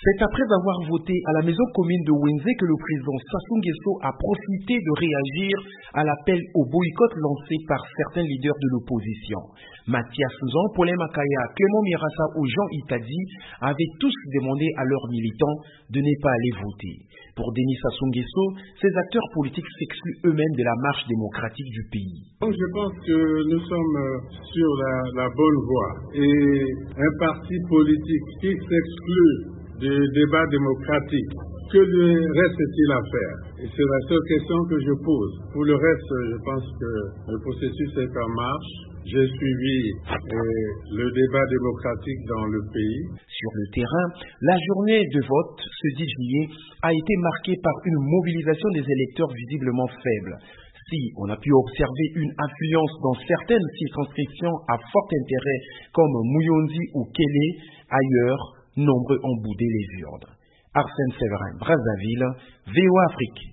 C'est après avoir voté à la maison commune de Wenze que le président Sassou Nguesso a profité de réagir à l'appel au boycott lancé par certains leaders de l'opposition. Mathias Nzon, Paulin Makaya, Clément Mirassa ou Jean Itadi avaient tous demandé à leurs militants de ne pas aller voter. Pour Denis Sassou Nguesso, ces acteurs politiques s'excluent eux-mêmes de la marche démocratique du pays. Donc je pense que nous sommes sur la bonne voie. Et un parti politique qui s'exclut du débat démocratique, que reste-t-il à faire? Et c'est la seule question que je pose. Pour le reste, je pense que le processus est en marche. J'ai suivi le débat démocratique dans le pays. Sur le terrain, la journée de vote, ce 10 juillet, a été marquée par une mobilisation des électeurs visiblement faible. Si on a pu observer une affluence dans certaines circonscriptions à fort intérêt comme Mouyondi ou Kélé, ailleurs, nombreux ont boudé les urnes. Arsène Séverin, Brazzaville, VOA Afrique.